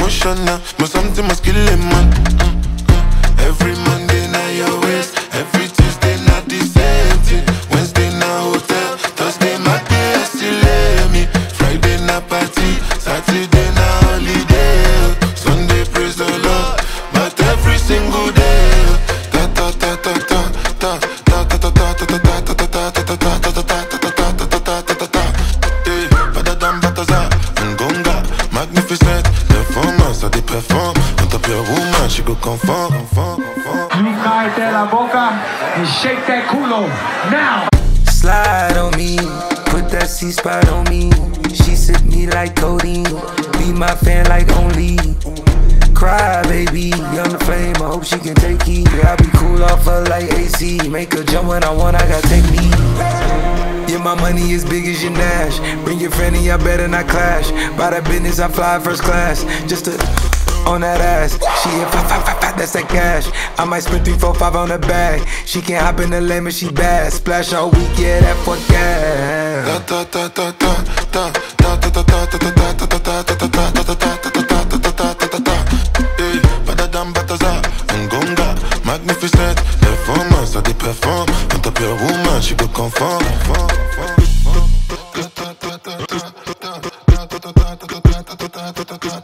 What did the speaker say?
emotional, but something must kill a man. Every Monday night your waist, every Tuesday not the same thing. Wednesday na hotel, Thursday my day still me. Friday na party, Saturday na holiday. Sunday praise the Lord, but every single day. Ta ta ta ta ta ta ta ta ta ta ta ta ta ta ta ta ta ta ta. Hey, better than Balthazar and Gonga, magnificent performance, I dey perform. On top your woman, she go conform. Cállate la boca and shake that culo now. Slide on me, put that C-spot on me. She sip me like codeine, be my fan like only. Cry baby, I'm the flame, I hope she can take heat. I be cool off her like AC, make her jump when I want, I got technique. Yeah, my money is big as your Nash. Bring your friend and y'all better not clash. By that business, I fly first class, just to on that ass. She hit 5, that's that cash. I might spend 3, 4, 5 on the bag. She can't hop in the lane, but she bad. Splash all week, yeah, that for gas. Ta ta ta ta ta ta ta ta ta ta ta ta ta ta ta ta ta ta ta ta. Hey, better than Balthazar and Gonga, magnificent performance, I dey perform. On top your woman, she go conform. Ta ta ta ta ta ta ta ta ta ta ta ta ta ta ta.